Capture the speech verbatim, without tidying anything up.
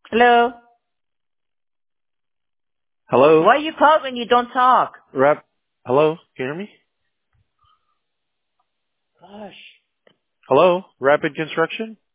Hello? Hello? Why you call when you don't talk? Rap. Hello? Can you hear me? Gosh. Hello? Rapid Construction?